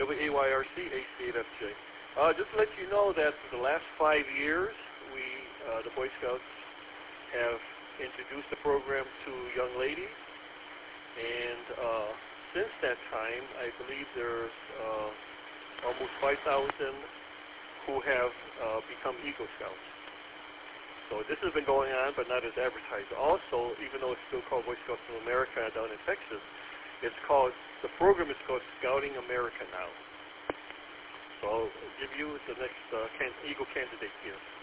WAYRC AC8FJ. Just to let you know that for the last 5 years, we, the Boy Scouts, have introduced the program to young ladies, and since that time, I believe there's almost 5,000 who have become Eagle Scouts. So this has been going on, but not as advertised. Also, even though it's still called Boy Scouts of America down in Texas, the program is called Scouting America now. So I'll give you the next Eagle candidate here.